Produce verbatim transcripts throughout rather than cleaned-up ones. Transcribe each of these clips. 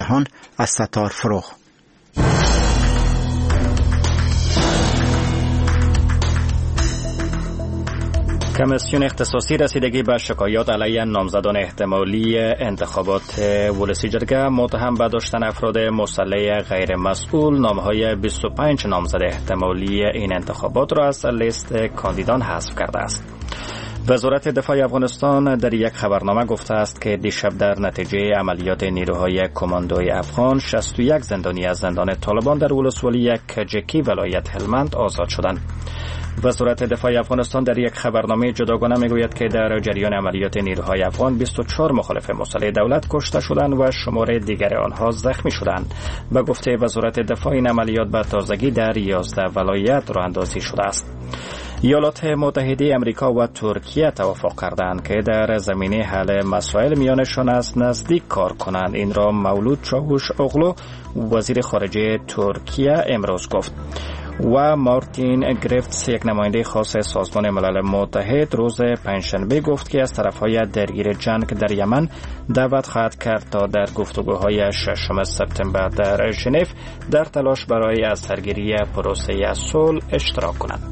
جهان از ستار فروغ. کمیسیون اختصاصی رسیدگی به شکایات علیه نامزدان احتمالی انتخابات ولسی جرگه متهم به داشتن افراد مسلح غیر مسئول نامهای بیست و پنج نامزد احتمالی این انتخابات را از لیست کاندیدان حذف کرده است. وزارت دفاع افغانستان در یک خبرنامه گفته است که دیشب در نتیجه عملیات نیروهای کماندوی افغان شصت و یک زندانی از زندان طالبان در ولسوالی کجکی ولایت هلمند آزاد شدند. وزارت دفاع افغانستان در یک خبرنامه جداگانه میگوید که در جریان عملیات نیروهای افغان بیست و چهار مخالف مسلح دولت کشته شدند و شمار دیگر آنها زخمی شدند. به گفته وزارت دفاع این عملیات به تازگی در یازده ولایت راه اندازی شده است. ایالات متحده امریکا و ترکیه توافق کردند که در زمینه حل مسائل میانشان از نزدیک کار کنند. این را مولود چاوش اغلو وزیر خارجه ترکیه امروز گفت. و مارتین گریفتس یک نماینده خاص سازمان ملل متحد روز پنجشنبه گفت که از طرفهای درگیر جنگ در یمن دعوت خواهد کرد تا در گفتگوهای ششم سپتامبر در ژنو در تلاش برای از سرگیری پروسه صلح اشتراک کنند.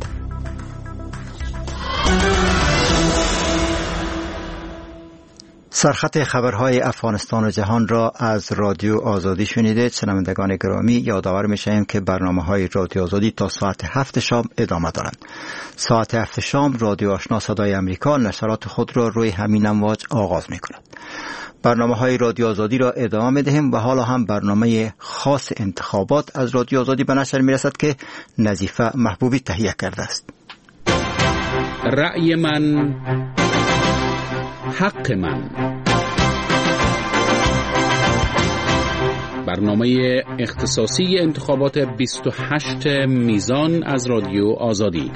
سرخط خبرهای افغانستان و جهان را از رادیو آزادی شنیدید. شنوندگان گرامی، یادآور می‌شویم که برنامه‌های رادیو آزادی تا ساعت هفت شام ادامه دارند. ساعت هفت شام رادیو آشنا صدای امریکا نشرات خود را روی همین امواج آغاز می‌کند. برنامه‌های رادیو آزادی را ادامه می‌دهیم و حالا هم برنامه خاص انتخابات از رادیو آزادی به نشر می‌رسد که نظیفه محبوبی تهیه کرده است. رأی من حق من، برنامه اختصاصی انتخابات بیست و هشت میزان از رادیو آزادی.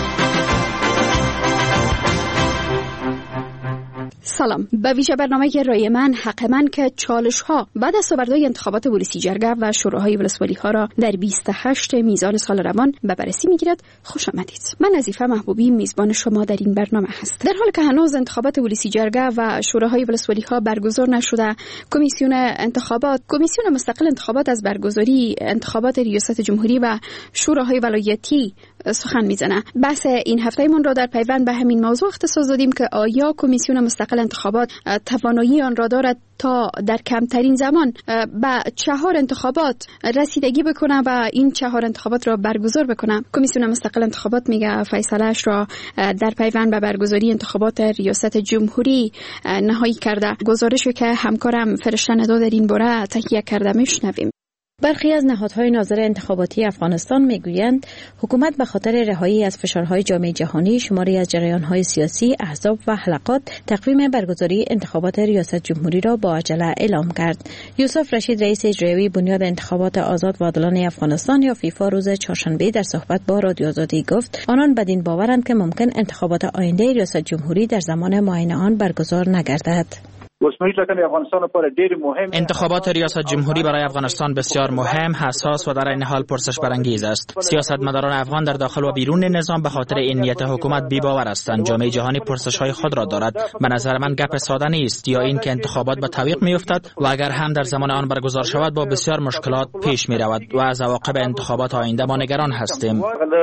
سلام. به ویژه برنامه رای من حق من که چالش ها و دستاوردهای انتخابات ولسی جرگه و شوراهای ولسوالی ها را در بیست و هشت میزان سال روان به بررسی میگیرد. خوش آمدید. من نظیفه محبوبی میزبان شما در این برنامه هست. در حالی که هنوز انتخابات ولسی جرگه و شوراهای ولسوالی ها برگزار نشده، کمیسیون انتخابات کمیسیون مستقل انتخابات از برگزاری انتخابات ریاست جمهوری و شوراهای ولایتی سخن میزنه. بحث این هفته من را در پیوند به همین موضوع اختصاص دادیم که آیا کمیسیون مستقل انتخابات توانایی آن را دارد تا در کمترین زمان به چهار انتخابات رسیدگی بکنه و این چهار انتخابات را برگزار بکنه. کمیسیون مستقل انتخابات میگه فیصلهش را در پیوند به برگزاری انتخابات ریاست جمهوری نهایی کرده. گزارشی که همکارم فرشته ندا در این باره تهیه کرده میشنویم. برخی از نهادهای ناظر انتخاباتی افغانستان میگویند حکومت به خاطر رهایی از فشارهای جامعه جهانی شماری از جریانهای سیاسی، احزاب و حلقات تقویم برگزاری انتخابات ریاست جمهوری را با عجله اعلام کرد. یوسف رشید رئیس اجرایی بنیاد انتخابات آزاد و عادلانه افغانستان یا فیفا روز چهارشنبه در صحبت با رادیو آزادی گفت آنان بدین باورند که ممکن انتخابات آینده ریاست جمهوری در زمان معین آن برگزار نگردد. انتخابات ریاست جمهوری برای افغانستان بسیار مهم، حساس و در این حال پرسش برانگیز است. سیاستمداران افغان در داخل و بیرون نظام به خاطر این نیت حکومت بی‌باور هستند. جامعه جهانی پرسش‌های خود را دارد. به نظر من گپ ساده نیست، یا این که انتخابات به تعویق می‌افتد و اگر هم در زمان آن برگزار شود با بسیار مشکلات پیش می‌رود و از عواقب انتخابات آینده ما نگران هستیم.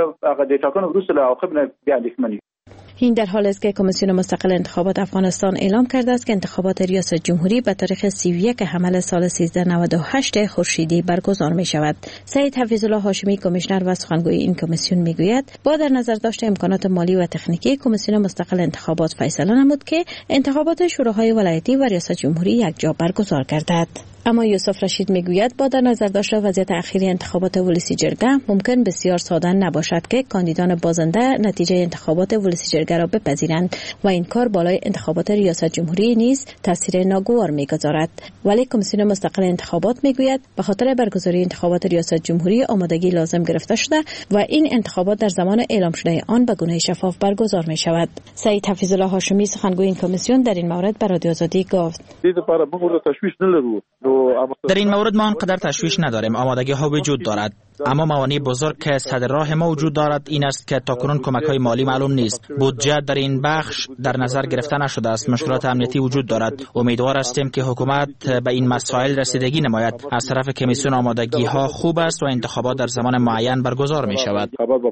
این در حال است که کمیسیون مستقل انتخابات افغانستان اعلام کرده است که انتخابات ریاست جمهوری به تاریخ سی و یک حمل سال سیزده نود و هشت خورشیدی برگزار می شود. سید حفیظالله هاشمی کمیشنر و سخنگوی این کمیسیون می گوید با در نظر داشت امکانات مالی و تکنیکی کمیسیون مستقل انتخابات فیصله نمود که انتخابات شوراهای ولایتی و ریاست جمهوری یکجا برگزار گردد. اما یوسف رشید میگوید با در نظر داشته وضعیت اخیر انتخابات ولسی جرگه ممکن بسیار ساده نباشد که کاندیدان بازنده نتیجه انتخابات ولسی جرگه را بپذیرند و این کار بالای انتخابات ریاست جمهوری نیز تاثیر ناگوار میگذارد. ولی کمیسیون مستقل انتخابات میگوید به خاطر برگزاری انتخابات ریاست جمهوری آمادگی لازم گرفته شده و این انتخابات در زمان اعلام شده آن به گونه شفاف برگزار می شود. سید حفیظالله هاشمی سخنگوی این کمیسیون در این مورد به رادیو آزادی گفت در این مورد ما آنقدر تشویش نداریم. آمادگی ها وجود دارد. اما موانع بزرگ که صدر راه ما وجود دارد این است که تاکنون کمک‌های مالی معلوم نیست. بودجه در این بخش در نظر گرفته نشده است. مشکلات امنیتی وجود دارد. امیدوار هستیم که حکومت به این مسائل رسیدگی نماید. از طرف کمیسیون آمادگی ها خوب است و انتخابات در زمان معین برگزار می شود.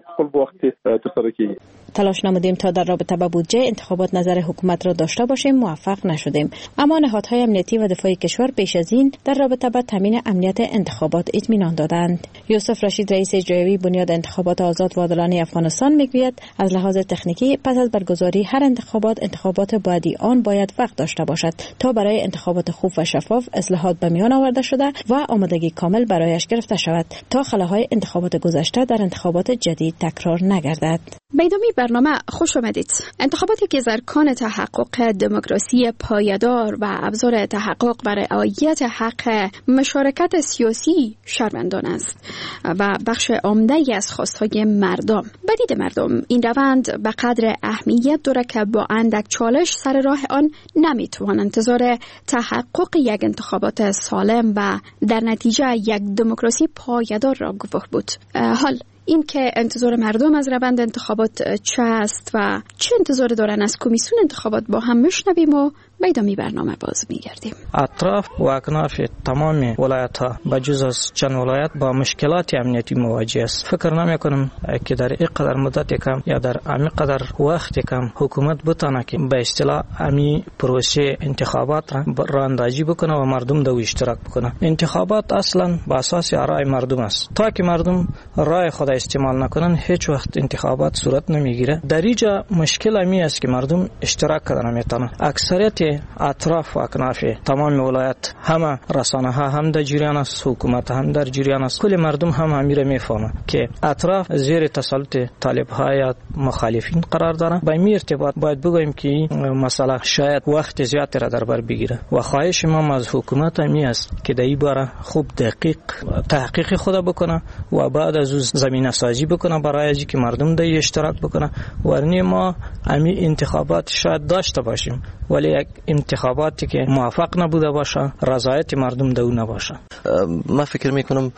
تلاش نمودیم تا در رابطه با بودجه انتخابات نظر حکومت را داشته باشیم، موفق نشدیم. اما نهادهای امنیتی و دفاعی کشور پیش از این در رابطه با تامین امنیت انتخابات اطمینان دادند. یوسف رشید رئیس اجرایی بنیاد انتخابات آزاد و عادلانه افغانستان میگوید از لحاظ تکنیکی پس از برگزاری هر انتخابات انتخابات بعدی آن باید وقت داشته باشد تا برای انتخابات خوب و شفاف اصلاحات به میان آورده شده و آمادگی کامل برایش گرفته شود تا خلاهای انتخابات گذشته در انتخابات جدید تکرار نگردد. به ادامه برنامه خوش آمدید. انتخاباتی که زرکان تحقق دموکراسی پایدار و ابزار تحقق و رعایت حق مشارکت سیاسی شهروندان است و بخش عمده‌ای از خواستهای مردم. به دید مردم این روند به قدر اهمیت دارد که با اندک چالش سر راه آن نمیتوان انتظار تحقق یک انتخابات سالم و در نتیجه یک دموکراسی پایدار را گواه بود. حال این که انتظار مردم از روند انتخابات چه است و چه انتظار دارن از کمیسیون انتخابات با هم میشنویم و به ادامه برنامه باز میگردیم. اطراف و اکناف تمام ولایت ها بجز از چند ولایت با مشکلات امنیتی مواجه است. فکر نمی کنم که در این قدر مدت کم یا در امی قدر وقت کم حکومت بتونه که به اصطلاح امی پروسه انتخابات را اندازی بکنه و مردم دو اشتراک بکنه. انتخابات اصلا با اساس آرای مردم است. تا که مردم رای خود استعمال نکنن هیچ وقت انتخابات صورت نمیگیره. در اینجا مشکل امی است که مردم اشتراک کردن نمیتونن. اکثریت اطراف و اکناف تمام ولایت همه رسانه ها هم در جریان است، حکومت هم در جریان است، کل مردم هم امیر میفهمه که اطراف زیر تسلط طالب ها یا مخالفین قرار دارن. با این ارتباط باید بگویم که مسئله شاید وقت زیادی را در بر بگیره و خواهش ما از حکومت همی است که در این باره خوب دقیق تحقیق خود بکنه و بعد از اون زمینه سازی بکنه برای از که مردم در اشتراک بکنه. ورنه ما امی انتخابات شاید داشته باشیم ولی یک انتخاباتی که موفق نبوده باشه رضایت مردم دو نباشه. من فکر میکنم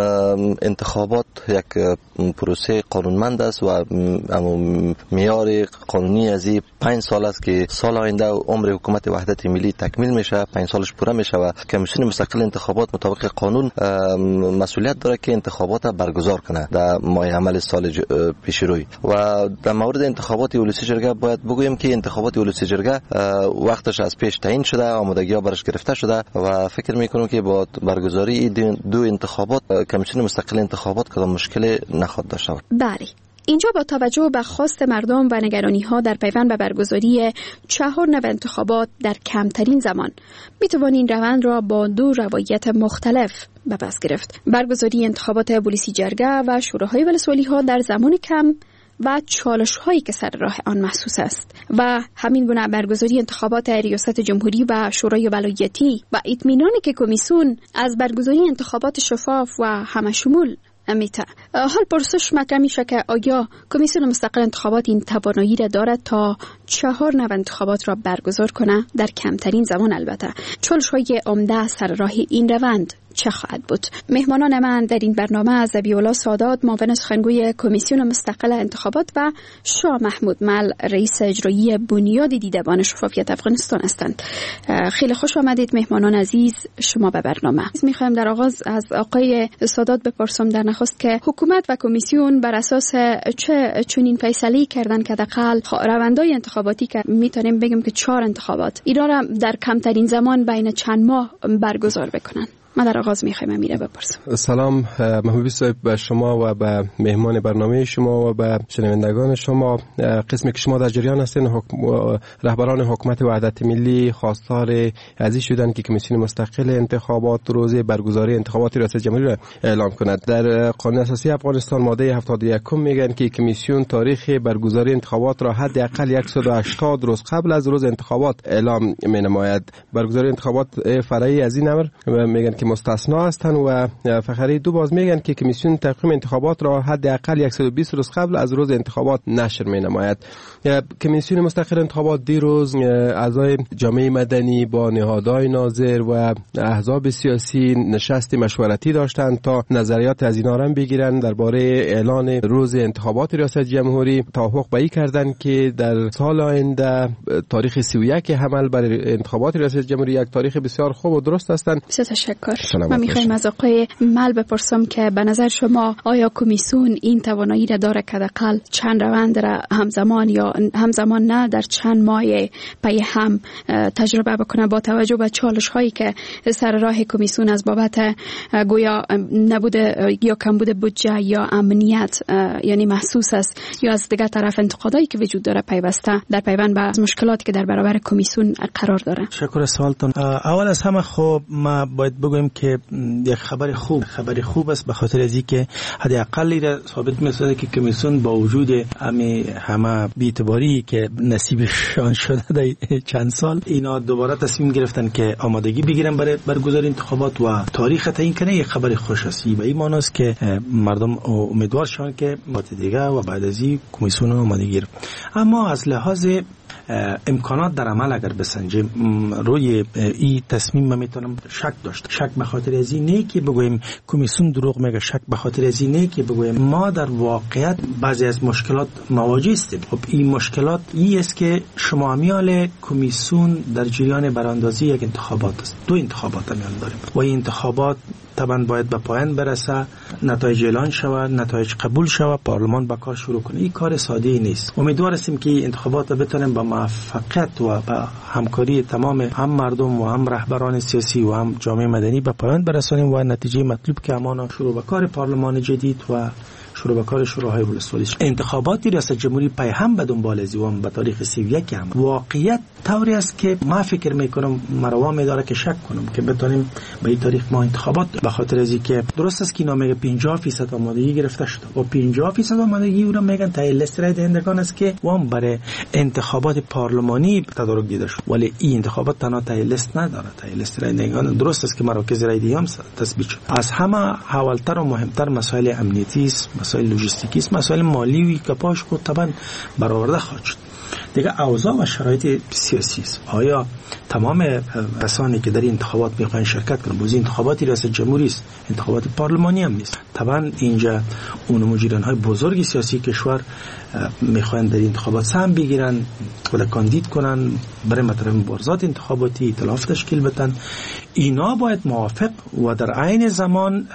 انتخابات یک پروسه قانونمند است و معیار قانونی از این پنج سال است که سال آینده عمر حکومت وحدت ملی تکمیل میشه، پنج سالش پوره میشه و کمیسیون مستقل انتخابات مطابق قانون مسئولیت داره که انتخابات برگزار کنه در ماه عمل سال پیش روی. و در مورد انتخابات ولسی جرگه باید بگویم که انتخابات ولسی جرگه وقتش از پیش تعیین شده، آمادگی‌ها برش گرفته شده و فکر میکنم که با برگزاری دو انتخابات کمیسیون مستقل انتخابات کدام مشکل نخواهد داشته. بله، اینجا با توجه به خواست مردم و نگرانی‌ها در پیوند به برگزاری چهار نوع انتخابات در کمترین زمان می‌توان این روند را با دو روایت مختلف به پس گرفت. برگزاری انتخابات ولسی جرگه و شوراهای ولسوالی‌ها در زمان کم و چالش هایی که سر راه آن محسوس است و همین گونه برگزاری انتخابات ریاست جمهوری و شورای ولایتی و اطمینانی که کمیسیون از برگزاری انتخابات شفاف و همشمول امیته. حال پرسش مطرح میشه که آیا کمیسیون مستقل انتخابات این توانایی را دارد تا چهار نوع انتخابات را برگزار کنه در کمترین زمان؟ البته چالش های عمده سر راه این روند چه خواهد بود؟ مهمانان من در این برنامه از ابی‌الله سادات معاون سخنگوی کمیسیون مستقل انتخابات و شاه محمود مل رئیس اجرایی بنیاد دیدبان شفافیت افغانستان هستند. خیلی خوش آمدید مهمانان عزیز شما به برنامه. میخوایم در آغاز از آقای سادات بپرسم در نخست که حکومت و کمیسیون بر اساس چه چنین فیصله کردن که حداقل روندهای انتخاباتی که میتونیم بگیم که چهار انتخابات ایران را در کمترین زمان بین چند ماه برگزار بکنن؟ من در آغاز میخوایم میره بپرسم. سلام محبوبی صاحب به شما و به مهمان برنامه شما و به شنوندگان شما. قسمی که شما در جریان هستین حکم... رهبران حکومت وحدت ملی خواستار از این شدن که کمیسیون مستقل انتخابات روز برگزاری انتخابات ریاست جمهوری را اعلام کند. در قانون اساسی افغانستان ماده هفتاد و یک میگن که کمیسیون تاریخ برگزاری انتخابات را حداقل صد و هشتاد روز قبل از روز انتخابات اعلام می نماید. برگزاری انتخابات فرعی از این امر میگن که که مستثنا هستند و فخری دو باز میگن که کمیسیون تقویم انتخابات را حداقل صد و بیست روز قبل از روز انتخابات نشر مینماید. کمیسیون مستقل انتخابات دیروز اعضای جامعه مدنی با نهادهای ناظر و احزاب سیاسی نشست مشورتی داشتند تا نظریات از اینا را بگیرن درباره اعلان روز انتخابات ریاست جمهوری. توافق به این کردند که در سال آینده تاریخ سی و یک حمل برای انتخابات ریاست جمهوری یک تاریخ بسیار خوب و درست هستند. بسیار تشکر. من میخوایم از آقای مل بپرسم که به نظر شما آیا کمیسیون این توانایی را داره که حداقل چند روند را همزمان یا همزمان نه در چند ماه پی هم تجربه بکنه با توجه به چالش هایی که سر راه کمیسیون از بابت گویا نبوده یا کمبود بودجه یا امنیت یعنی محسوس است یا از دیگر طرف انتقادایی که وجود داره پیوسته در پیوند به مشکلاتی که در برابر کمیسیون قرار داره؟ شکر سوالتون. اول از همه خب ما باید بگویم که یک خبر خوب خبر خوب است به خاطر از اینکه حداقل را ثابت می‌سازه که کمیسیون با وجود همه همه بی‌اعتباری که نصیبشان شده در چند سال اینا دوباره تصمیم گرفتن که آمادگی بگیرن برای برگزاری انتخابات و تاریخ تعیین کنه. یک خبر خوش است. به این معنی است که مردم امیدوار شدن که بعد دیگه و بعد از این کمیسیون آمادگی. اما از لحاظ امکانات در عمل اگر بسنجیم روی این تصمیم ما میتونم شک داشت. شک به خاطر از این نه که بگویم کمیسیون دروغ میگه، شک به خاطر از این نه که بگویم ما در واقعیت بعضی از مشکلات مواجه هستیم. خب این مشکلات این است که شمامیال کمیسیون در جریان براندازی یک انتخابات است. دو انتخابات میان داریم و این انتخابات طبعا باید به پایان برسه، نتایج اعلان شود، نتایج قبول شود، پارلمان به کار شروع کنه. این کار ساده ای نیست. امیدوار هستیم که این انتخابات بتونیم با موفقیت و با همکاری تمام هم مردم و هم رهبران سیاسی و هم جامعه مدنی به پایان برسانیم و نتیجه مطلوب که همان شروع به کار پارلمان جدید و شروع به کار شورای ولسوالی. انتخابات ریاست جمهوری پی هم به دنبال ازیوام به تاریخ سی و یک هم واقعیت طوری است که ما فکر میکنم مروا میداره که شک کنم که بتونیم به این تاریخ ما انتخابات به خاطر از اینکه درست است که نامه پنجاه درصد آمادگی گرفته شده و پنجاه درصد آمادگی او را میگن تا لیست رای دهندگان است که وام برای انتخابات پارلمانی تدارک دیده شد، ولی این انتخابات تنها تا لیست نداره. تا لیست رای دهندگان درست است که مراکز رای دهی هم تثبیت شد. از همه حوالتر و مهمتر مسائل امنیتی است، مسائل لوجستیکی است، مسائل مالی و که پاش خود طبعا برآورده خواهد شد. دیگه اوضاع و شرایط سیاسی است. آیا تمام کسانی که در این انتخابات میخوان شرکت کنند، بوزی انتخابات ریاست جمهوری است، انتخابات پارلمانی هم نیست. طبعا اینجا اون مجریان‌های بزرگ سیاسی کشور میخوان در این انتخابات سهم بگیرن، خود کاندید کنن، برای مطرح مبارزات انتخاباتی ائتلاف تشکیل بدن. اینا باید موافق و در عین زمان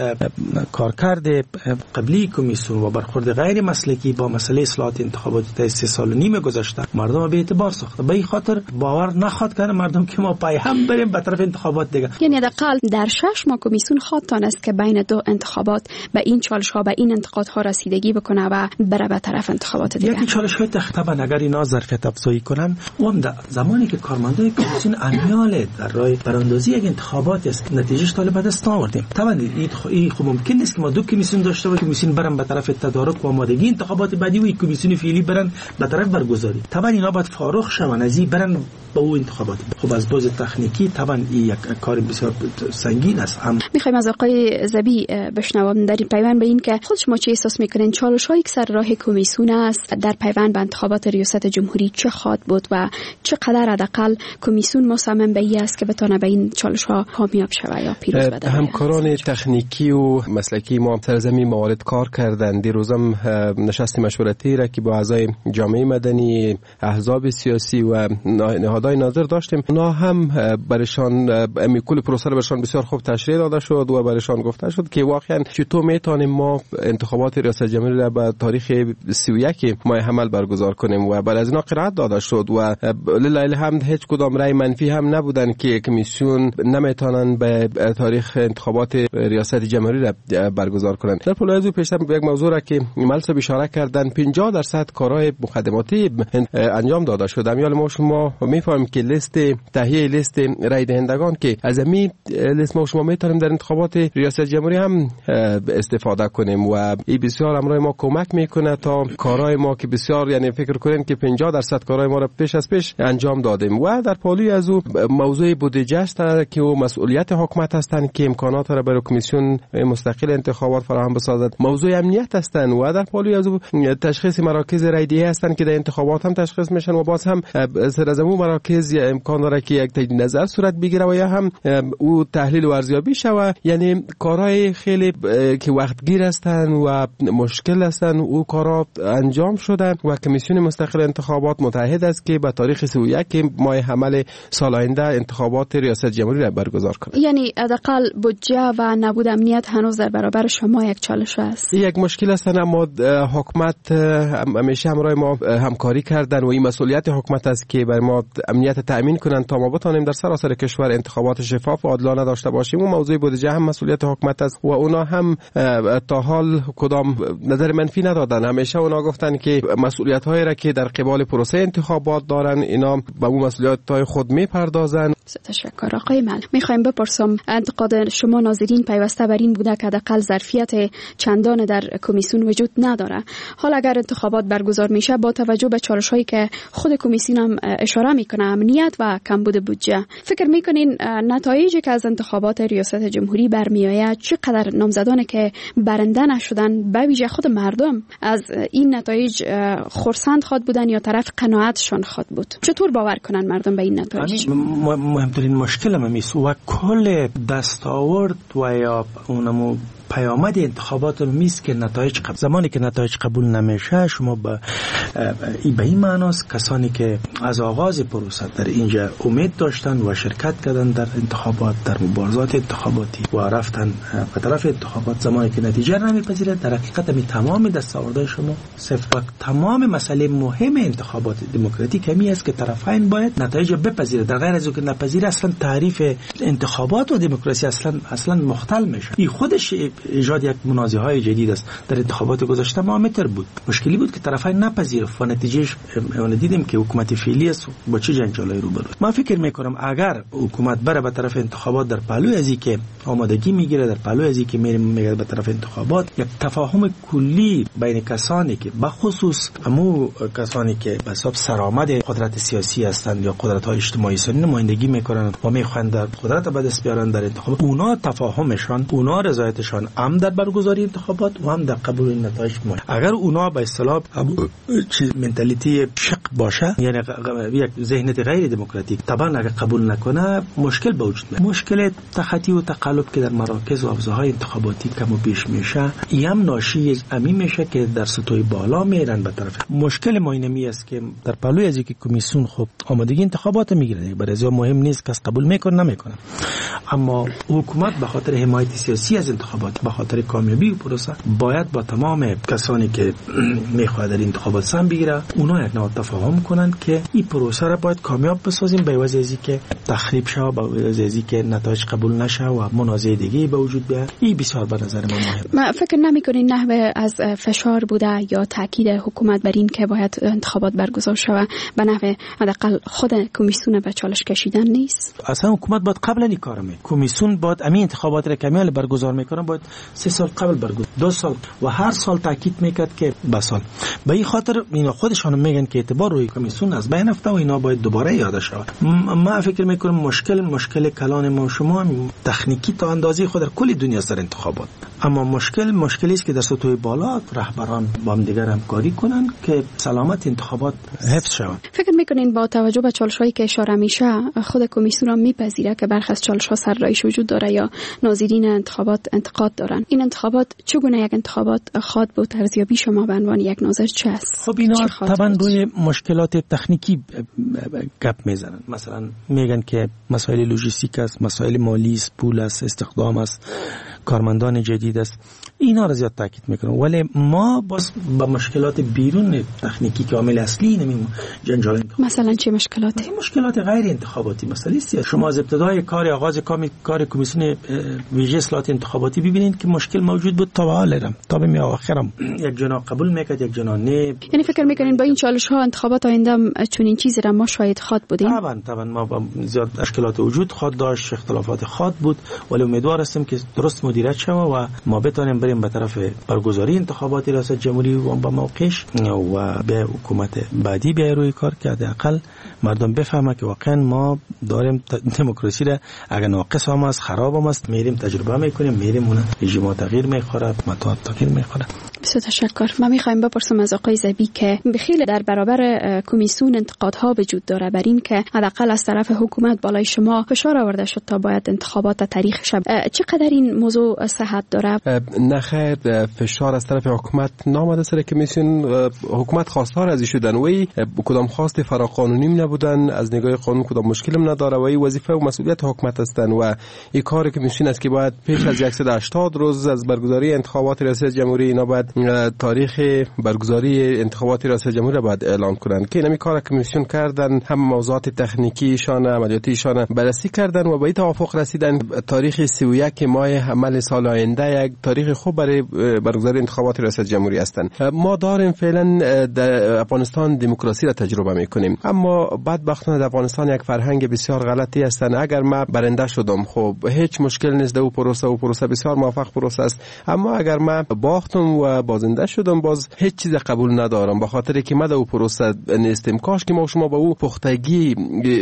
کارکرد قبلی کمیسیون و برخورد غیر مسلکی با مسئله اصلاحات انتخاباتی تا سه سال و نیم گذشته مردم به اعتبار ساخته. به این خاطر باور نخواد کنه مردم که ما پای هم بریم به طرف انتخابات دیگه. یعنی حداقل در شش ماه کمیسیون خواهد است که بین دو انتخابات به این چالش ها به این انتقادها رسیدگی بکنه و بره به طرف انتخابات دیگه. یکی چالش های طبعا اگر اینا ظرفیت افزایی کنن، اون زمانی که کارمندای کمیسیون امیال در راه براندازی یک انتخابات است نتیجهش طالب به دست آوردیم. طبعا این خب ممکن نیست که ما دو کمیسیون داشته باشیم، کمیسیون برن به طرف تدارک و آمادگی انتخابات بعدی و یک کمیسیون فعلی برن به طرف برگزاری. طبعا اینا باید فارغ شون از این برن به اون انتخابات. خب از بعد تکنیکی طبعا این یک کار بسیار سنگین است. هم میخوایم از آقای زبی بشنویم در این پیوند به این که خود شما چه احساس میکنین چالش‌هایی که سر راه کمیسیون است در پیوند به انتخابات ریاست جمهوری چه خواهد بود و چقدر حداقل کمیسیون مصمم به این است که بتونه به این چالش‌ها کامیاب شود یا پیروز بده؟ همکاران تکنیکی و مسلکی ما سرزمین موارد کار کردند. دیروزم نشست مشورتی را که با اعضای جامعه مدنی، احزاب سیاسی و نهادهای ناظر داشتیم، اونا هم برشان امی کل پروسه برشان بسیار خوب تشریح داده شد و برشان گفته شد که واقعا چطور میتونیم ما انتخابات ریاست جمهوری را به تاریخ سی و یک ماه حمل برگزار کنیم و بعد از اینا قرائت داده شد و لله الحمد هیچ کدام رأی منفی هم نبودن که کمیسیون نمیتونن به تاریخ انتخابات ریاست جمهوری را برگزار کنند. در پلوی پیشتر یک موضوع را که ملسا اشاره کردن، پنجاه درصد کارهای مقدماتی انجام داده شد. امیال ما شما میفهمید میفهمیم که لیست تهیه لیست رای دهندگان که از همین لیست ما شما میتونیم در انتخابات ریاست جمهوری هم استفاده کنیم و این بسیار امرای ما کمک میکنه تا کارهای ما که بسیار یعنی فکر کنین که پنجاه درصد کارهای ما را پیش از پیش انجام دادیم. و در پالوی از او موضوع بودجه است که او مسئولیت حکومت هستند که امکانات را برای کمیسیون مستقل انتخابات فراهم بسازد. موضوع امنیت هستند و در پالوی از او تشخیص مراکز رای دهی هستند که در انتخابات هم تشخیص میشن و باز هم سر از اون مراکز امکان داره که یک تجدید نظر صورت بگیره و یا هم او تحلیل و ارزیابی شوه. یعنی کارهای خیلی که وقتگیر هستند و مشکل هستند او کارا انجام شده و کمیسیون مستقل انتخابات متعهد است که به تاریخ سی و یک ماه حمل سال آینده انتخابات ریاست جمهوری را برگزار کنه. یعنی حداقل بودجه و نبود امنیت هنوز در برابر شما یک چالش است. یک مشکل است، اما حکومت همیشه همراه ما همکاری کردن و این مسئولیت حکومت است که برای ما امنیت تامین کنند تا ما بتانیم در سراسر کشور انتخابات شفاف و عادلانه داشته باشیم. و موضوع بودجه هم مسئولیت حکومت است و اونا هم تا حال کدام نظر منفی ندادن. همیشه اونا گفتن که مسئولیت هایی را که در قبال پروسه انتخابات دارن اینا به اون مسئولیت های خود میپردازن. تشکر آقای مل. میخوایم بپرسم انتقاد شما ناظرین پیوسته بر این بوده که حداقل ظرفیت چندان در کمیسیون وجود نداره. حال اگر انتخابات برگزار میشه با توجه به چالش هایی که خود کمیسیون هم اشاره میکنه، امنیت و کمبود بودجه، فکر میکنین نتایجی که از انتخابات ریاست جمهوری برمیآید چقدر نامزدانی که برنده نشدن به ویژه خود مردم از این نتایج خرسند خواد بودن یا طرف قناعتشان خواد بود؟ چطور باور کنن مردم به این نتایج؟ مهمترین مشکل هم میست و کل دستاورد و یا اونمو پیامد انتخابات میست که نتایج قبول. زمانی که نتایج قبول نمیشه شما به ای به این معناست کسانی که از آغاز پروسه در اینجا امید داشتن و شرکت کردن در انتخابات، در مبارزات انتخاباتی و رفتن به طرف انتخابات، زمانی که نتیجه نمیپذیره در حقیقت می تمام دستاوردهای شما صفر. تمام مسئله مهم انتخابات دموکراتیک همی است که طرفین باید نتایج بپذیره. در غیر از اینکه نپذیره اصلا تعریف انتخابات و دموکراسی اصلا اصلا مختل میشه. این خودش ایجاد یک منازعه های جدید است. در انتخابات گذشته ما متر بود، مشکلی بود که طرفین نپذیرفت و نتیجهش اون دیدیم که حکومت فعلی است با چه جنجالای روبرو. من فکر میکنم اگر حکومت بره به طرف انتخابات در پهلوی ازی که آمادگی میگیره، در پهلوی ازی که میره میگه به طرف انتخابات، یک تفاهم کلی بین کسانی که بخصوص همو کسانی که به حساب سرآمد قدرت سیاسی هستند یا قدرت های اجتماعی سنی نمایندگی میکنن و میخوان در قدرت به دست بیارن در انتخابات، اونا تفاهمشان، اونا رضایتشان هم در برگزاری انتخابات و هم در قبول این نتایج مهم. اگر اونا به اصطلاح چیز منتالیتی شق باشه، یعنی یک ذهنیت غیر دموکراتیک، طبعا اگر قبول نکنه مشکل به وجود میاد. مشکل تخطی و تقلب که در مراکز و حوزه‌های انتخاباتی کم و بیش میشه، این هم ناشی از امی میشه که در سطوح بالا میرن به طرف. مشکل ما اینمی است که در پهلوی از اینکه کمیسیون خب آمادگی انتخابات میگیره، برای از مهم نیست کس قبول میکنه نمیکنه، اما حکومت به خاطر حمایت سیاسی از انتخابات، به خاطر کامیابی پروسه، باید با تمام کسانی که میخواد در انتخابات سهم بگیره اونا یک نوع تفاهم کنن که این پروسه را باید کامیاب بسازیم، به وجه از اینکه تخریب شه، به وجه از اینکه نتایج قبول نشه و منازعه دیگه به وجود بیاد. این بسیار به نظر من مهمه. ما فکر نمی‌کنین نحوه از فشار بوده یا تاکید حکومت بر این که باید انتخابات برگزار شود به نحوه حداقل خود کمیسیون به چالش کشیدن نیست؟ اصلا حکومت باید قبل این کارو میکنه. کمیسیون باید همین انتخابات را کامل برگزار میکنه، باید سه سال قبل برگزار، دو سال و هر سال تاکید میکرد که به سال. به این خاطر اینا خودشون میگن که اعتبار روی کمیسیون از بین رفته و اینا باید دوباره یاد شود. ما فکر میکنم مشکل مشکل کلان ما شما تکنیکی تا اندازه خود در کل دنیا سر انتخابات، اما مشکل مشکلی است که در سطوح بالا رهبران با هم دیگر همکاری کنن که سلامت انتخابات حفظ شود. فکر میکنین با توجه به چالش‌هایی که اشاره میشه خود کمیسیون هم میپذیره که برخی از چالش‌ها سررایش وجود داره یا ناظرین انتخابات انتقاد دارن؟ این انتخابات چگونه یک انتخابات خواد بود؟ ارزیابی شما به عنوان یک ناظر چه است؟ خب اینا طبعا روی مشکلات تکنیکی گپ میزنن. مثلا میگن که مسائل لوجستیک است، مسائل مالی است، پول است، استخدام است، کارمندان جدید است. اینا رو زیاد تاکید میکنم. ولی ما باز با مشکلات بیرون تکنیکی که عامل اصلی نمیم جنجال انتخاباتی. مثلا چه مشکلاتی؟ مشکلات غیر انتخاباتی مسئله است. شما از ابتدای کار آغاز کار کمیسیون ویژه اصلاحات انتخاباتی ببینید که مشکل موجود بود تا به حال تا به می آخرم یک جنا قبول میکرد یک جنا نه. یعنی فکر میکنین با این چالش ها انتخابات آینده چون این چیزی را ما شاهد خواهد بودیم؟ طبعا طبعا ما با زیاد مشکلات وجود خواهد داشت، اختلافات خواهد بود، ولی امیدوار هستم که درست مدیریت شود و ما بتونیم بریم به طرف برگزاری انتخابات ریاست جمهوری و با موقعش و به حکومت بعدی به روی کار که حداقل مردم بفهمه که واقعا ما داریم دموکراسی را اگر ناقص هم است خراب هم است میریم تجربه میکنیم، میریم اون رژیم تغییر میخوره، مطالب تغییر میخوره. بسیار تشکر. من میخوایم بپرسم از آقای زبی که بخیل در برابر کمیسیون انتقادها وجود داره بر این که حداقل از طرف حکومت بالای شما فشار آورده شد تا باید انتخابات تاریخ شد. چقدر این موضوع صحت داره؟ نه خیر، فشار از طرف حکومت نامده سر کمیسیون. حکومت خواستار ازی شدن وی کدام خواست فراقانونی نبودن، از نگاه قانون کدام مشکلم نداره و این وظیفه و مسئولیت حکومت هستند و این کار کمیسیون است که باید پیش از صد و هشتاد روز از برگزاری انتخابات ریاست جمهوری اینا باید تاریخ برگزاری انتخابات ریاست جمهوری را باید اعلام کنند که اینمی کار کمیسیون کردن، هم موضوعات تکنیکیشان عملیاتیشان بررسی کردن و به این توافق رسیدن تاریخ سی و یک ماه حمل سال آینده یک تاریخ خوب برای برگزاری انتخابات ریاست جمهوری هستند. ما داریم فعلا در افغانستان دموکراسی را تجربه میکنیم، اما بدبختانه در افغانستان یک فرهنگ بسیار غلطی هستند. اگر ما برنده شدم خب هیچ مشکل نیست، دو پروسه و پروسه بسیار موفق پروسه است، اما اگر ما باختم و بازنده شدم باز هیچ چیز قبول ندارم، به خاطر که ما دو پروسه نیستیم. کاش که ما شما به او پختگی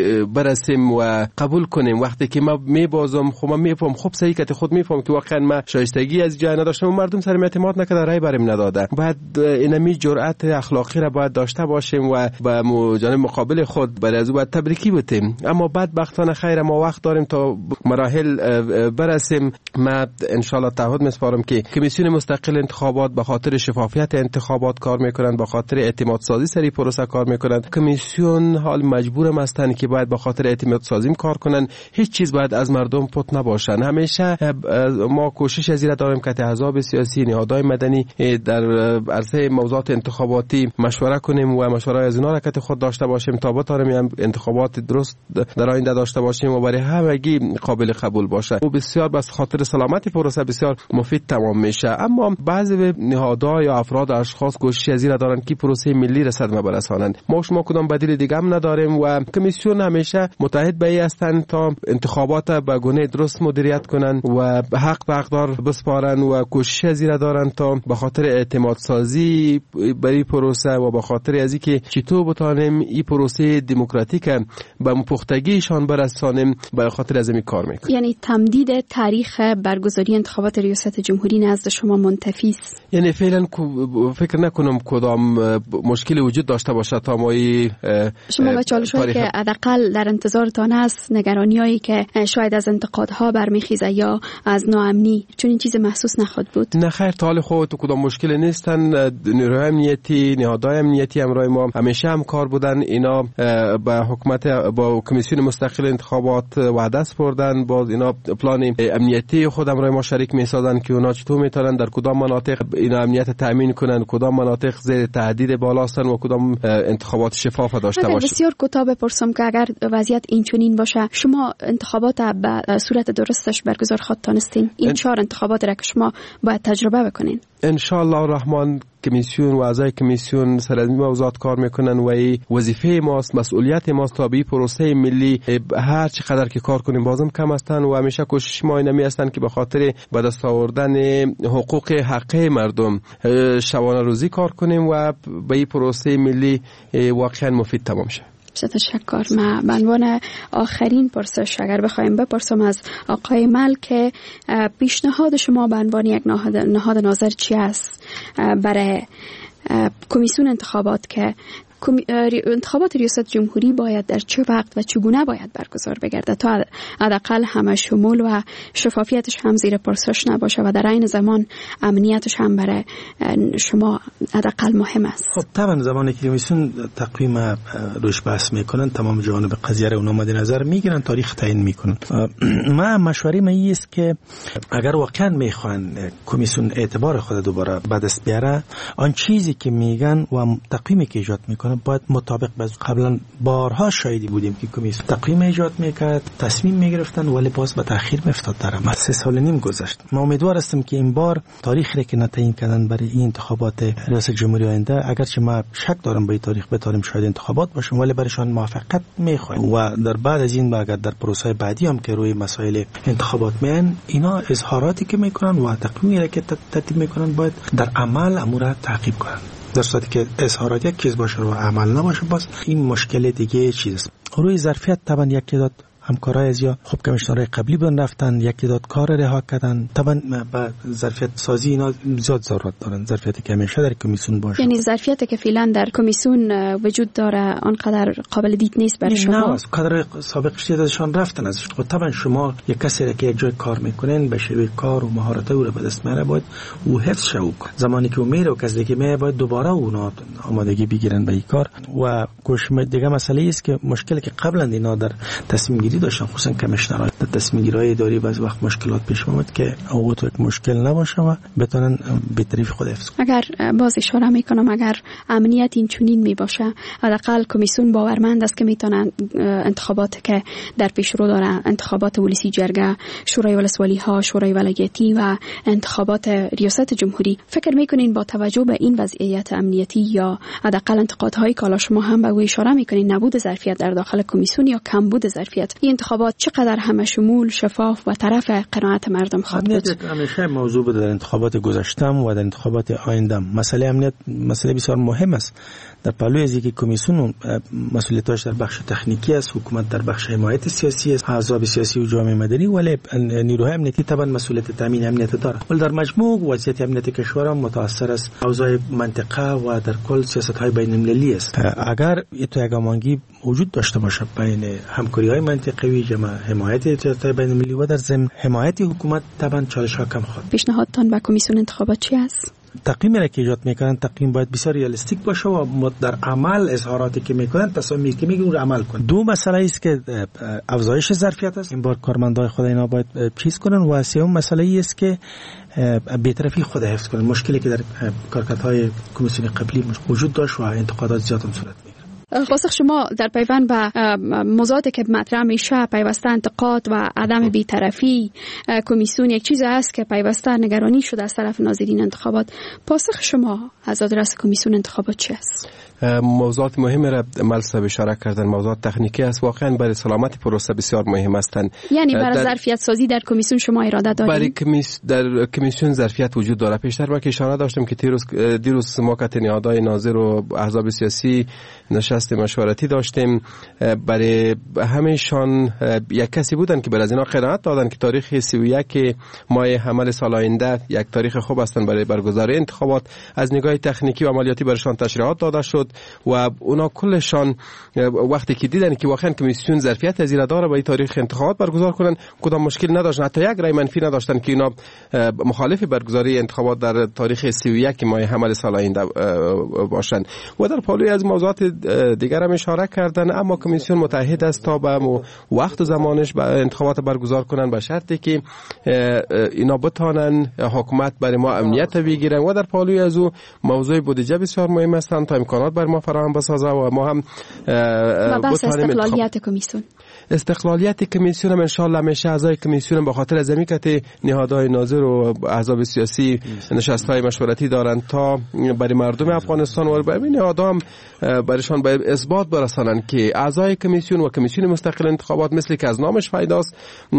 برسیم و قبول کنیم. وقتی که ما میبازم خب ما میفهم خب صحیح که خود میفهم که واقعا ما شایستگی از جای نداشتم و مردم سرم اعتماد نکرده، رای بریم نداده. بعد اینمی جرأت اخلاقی را باید داشته باشیم و با جانب مقابل خود برای از باید تبریکی بتیم. اما بدبختانه خیر ما وقت داریم تا مراحل برسیم. ما ان شاء الله تعهد میسپارم که کمیسیون مستقل انتخابات به خاطر شفافیت انتخابات کار میکنن، به خاطر اعتماد سازی سری پروسه کار میکنن. کمیسیون حال مجبورم هستن که باید به خاطر اعتماد سازی کار کنن، هیچ چیز باید از مردم پت نباشن. همیشه ما کوشش از این داریم که احزاب سیاسی، نهادهای مدنی در عرصه موضوعات انتخاباتی مشوره کنیم و مشوره از اینا حرکت خود داشته باشیم تا بتونیم انتخابات درست در آینده داشته باشیم و برای همگی قابل قبول باشه. و بسیار بس خاطر سلامتی پروسه بسیار مفید تمام میشه. اما بعضی نهادها یا افراد اشخاص کوشش از این دارن که پروسه ملی را صدمه برسانند. ما شما کدام بدیل دیگه هم نداریم و کمیسیون همیشه متحد به این هستند تا انتخابات به گونه درست مدیریت کنن و حق به حقدار بسپارن و کوشش از این دارن تا به خاطر اعتماد سازی برای پروسه و به خاطر از اینکه چطور بتونیم این پروسه دموکراتیک به پختگیشان برسانیم به خاطر از این کار میکنیم. یعنی تمدید تاریخ برگزاری انتخابات ریاست جمهوری نزد شما منتفی است؟ یعنی فعلا فکر نکنم کدام مشکلی وجود داشته باشه تا ما شما با چالش‌هایی که حداقل در انتظارتان است، نگرانی‌هایی که شاید از انتقادها برمیخیزه یا از ناامنی، چون این چیز محسوس نخواهد بود؟ نه خیر، تا حال خود کدام مشکلی نیستن. نیروهای امنیتی، نهادهای امنیتی همراه ما همیشه هم کار بودن. اینا با حکومت با کمیسیون مستقل انتخابات وعده سپردن، باز اینا پلان امنیتی خود همراه ما شریک میسازن که اونا چطور میتونن در کدام مناطق اینا امنیت تامین کنن، کدام مناطق زیر تهدید بالا هستن و کدام انتخابات شفاف داشته باشه. بسیار کوتاه بپرسم که اگر وضعیت این چنین باشه شما انتخابات به صورت درستش برگزار خواهد دانستین؟ این چهار انتخابات را که شما باید تجربه بکنین ان شاء الله الرحمن کمیسیون و اعضای کمیسیون سر از این موضوعات کار میکنن و وظیفه ماست، مسئولیت ماست تا به پروسه ملی هر چقدر که کار کنیم بازم کم هستن و همیشه کوشش ما اینمی هستن که به خاطر به دست آوردن حقوق حقه مردم شبانه روزی کار کنیم و به این پروسه ملی واقعا مفید تمام شه. تشکر. ما به عنوان آخرین پرسش اگر بخوایم بپرسم از آقای مل که پیشنهاد شما به عنوان یک نهاد نظر چی است برای کمیسیون انتخابات که انتخابات ریاست جمهوری باید در چه وقت و چگونه باید برگزار بگردد تا حداقل همه شمول و شفافیتش هم زیر پرسش نباشه و در عین زمان امنیتش هم برای شما حداقل مهم است؟ خب طبعا زمانی که کمیسیون تقویم روش بحث میکنن تمام جوانب قضیه رو اونا مد نظر میگیرن، تاریخ تعیین میکنن. ما مشوره من است که اگر واقعا میخوان کمیسیون اعتبار خود دوباره به دست بیاره، آن چیزی که میگن و تقویمی که ایجاد میکنه باید مطابق باشه. قبلا بارها شاهدی بودیم که کمیسیون تقویم ایجاد میکرد، تصمیم میگرفتن ولی باز به تاخیر میافتاد. در عمل سه سال نیم گذشت. ما امیدوار هستم که این بار تاریخی که نتایین کردن برای این انتخابات ریاست جمهوری آینده، اگرچه ما شک دارم به این تاریخ بتاریم شاید انتخابات باشیم، ولی برایشان موافقت میخوایم و در بعد از این اگر در پروسه بعدی هم که روی مسائل انتخابات میان، اینا اظهاراتی که میکنن و تقویمی که ترتیب میکنن باید در عمل امور تعقیب کنن. در صورتی که اظهارات یک چیز باشه و عمل نباشه، باز این مشکل دیگه چیز است. روی ظرفیت طبعا یک تعداد همکارای از یا خب کمیشنرهای قبلی بن رفتن، یک تعداد کار رها کردن. طبعا با ظرفیت سازی اینا زیاد ضرورت دارن، ظرفیتی که همیشه در کمیسیون باشه. یعنی ظرفیتی که فعلا در کمیسیون وجود داره آنقدر قابل دید نیست برای شما؟ نه، از قدر سابق شدیدشان رفتن ازش. خب طبعا شما یک کسی که یک جای کار میکنین به شیوه کار و مهارت او رو به دست میاره، باید او حفظ شه. زمانی که میره و کسی که میاد باید دوباره اونا آمادگی بگیرن به این کار. و گوش دیگه مسئله است که مشکلی که قبلا اینا در تصمیم گیری داشتن، خصوصا کمیشنرها در تصمیم گیری اداری بعضی وقت مشکلات پیش اومد که اوت یک مشکل نباشه و بتونن به طریق خود حفظ کنن. اگر باز اشاره میکنم اگر امنیت این چنین می باشه، حداقل کمیسیون باورمند است که میتونن انتخابات که در پیش رو داره، انتخابات ولسی جرگه، شورای ولسوالی ها، شورای ولایتی و انتخابات ریاست جمهوری، فکر میکنین با توجه به این وضعیت امنیتی یا حداقل انتقادهای که شما هم به او اشاره میکنین، نبود ظرفیت در داخل کمیسیون یا کمبود ظرفیت، این انتخابات چقدر همه شمول، شفاف و طرف قناعت مردم خواهد بود؟ امنیت همیشه موضوع بود در انتخابات گذشتم و در انتخابات آیندم. مسئله امنیت مسئله بسیار مهم است. در پهلوی از اینکه کمیسیون مسئولیتش در بخش تکنیکی است، حکومت در بخش حمایت سیاسی است، احزاب سیاسی و جامعه مدنی، ولی نیروهای امنیتی طبعا مسئولیت تامین امنیت دارند. ولی در مجموع وضعیت امنیت کشور متأثر است اوضاع منطقه و در کل سیاست‌های بین‌المللی است. اگر یکگامانگی وجود داشته باشه بین همکاری‌های منطقه‌ای، جمع حمایت سیاست‌های بین‌المللی و در ضمن حمایت حکومت، طبعا چالش‌ها کم خواهد. پیشنهادتان به کمیسیون انتخابات چی است؟ تقویمی را که ایجاد میکنن، تقویم باید بسیار ریالیستیک باشه و در عمل اظهاراتی که میکنن تصمیمی که میگن رو عمل کنن. دو مسئله است که افزایش ظرفیت است، این بار کارمندای خود اینا باید چیز کنن، و سوم مسئله است که بی‌طرفی خود حفظ کنن. مشکلی که در کارکردهای کمیسیون قبلی وجود داشت و انتقادات زیاد هم صورت میگیره. پاسخ شما در پیوند به موضوعاتی که مطرح میشه، پیوسته انتقاد و عدم بی‌طرفی کمیسیون یک چیز است که پیوسته نگرانی شده از طرف ناظرین انتخابات. پاسخ شما از آدرس کمیسیون انتخابات چی است؟ موضوعات مهم را ملسه اشاره کردن، موضوعات تکنیکی است، واقعا برای سلامت پروسه بسیار مهم هستند. یعنی برای ظرفیت سازی در کمیسیون شما اراده دارید؟ برای کمیس در کمیسیون ظرفیت وجود داره. پیشتر ما که اشاره داشتم که دیروز دیروز ما که نهادهای ناظر و احزاب سیاسی نشست مشورتی داشتیم، برای همهشان یک کسی بودن که بر از اینا قناعت دادن که تاریخ سی و یک ماه حمل سال آینده یک تاریخ خوب هستن برای برگزاری انتخابات. از نگاه تکنیکی و عملیاتی برشان تشریحات داده شد و اونا کلشان وقتی که دیدن که واقعا کمیسیون ظرفیت از این داره برای تاریخ انتخابات برگزار کنن، کدام مشکل نداشتن، حتی یک رای منفی نداشتن که اینا مخالف برگزاری انتخابات در تاریخ سی و یک ماه حمل سال آینده باشن. و در پالوی از موضوعات دیگر هم اشاره کردن، اما کمیسیون متعهد است تا به وقت و زمانش به انتخابات برگزار کنن، به شرطی که اینا بتانن حکومت برای ما امنیت بگیرن. و در پالوی از او موضوع بودجه بسیار مهم است تا امکانات برای ما فراهم بسازه و ما هم و بحث استقلالیت کمیسیون استقلالیت کمیسیون هم انشاءالله همیشه اعضای کمیسیون به خاطر از که نهادهای ناظر و احزاب سیاسی نشست‌های مشورتی دارند تا برای مردم افغانستان و برای نهادها هم برایشان به اثبات برسانند که اعضای کمیسیون و کمیسیون مستقل انتخابات مثل که از نامش پیداست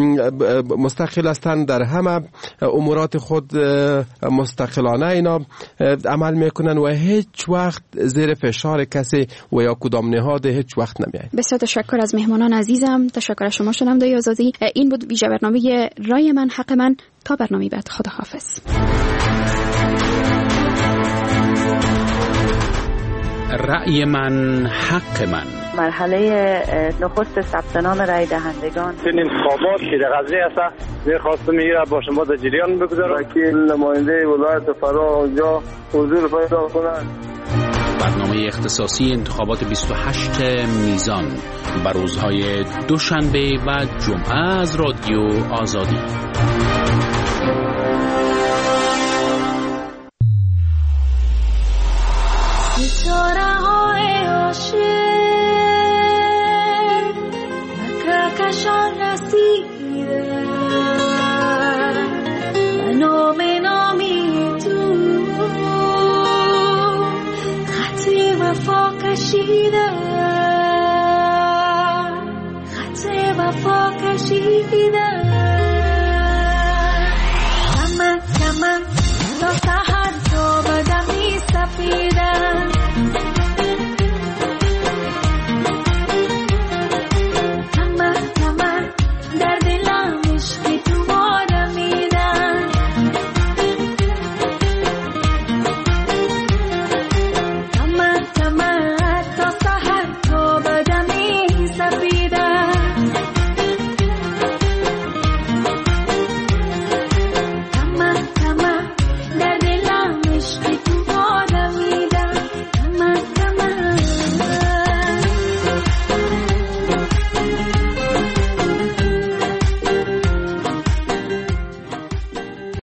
مستقل هستند، در همه امورات خود مستقلانه اینا عمل میکنن و هیچ وقت زیر فشار کسی و یا کدام نهاد هیچ وقت نمیاید. بسیار تشکر از مهمانان عزیزم. تشکر از شما شنونده آزادی. این بود ویژه برنامه رای من حق من. تا برنامه بعد، خداحافظ. رأی من حق من. مرحله نخست ثبت نام رای دهندگان. این انتخابات که در قضیه است می‌خواستم میره با شما در جریان بگذارم. وکیل نماینده ولایت فرا اونجا حضور پیدا کنند. برنامه اختصاصی انتخابات بیست و هشت میزان بر روزهای دوشنبه و جمعه از رادیو آزادی. ستاره‌های عاشق مکه‌کشان رسیده و نام نامی تو خط وفا کشیده، خط وفا کشیده.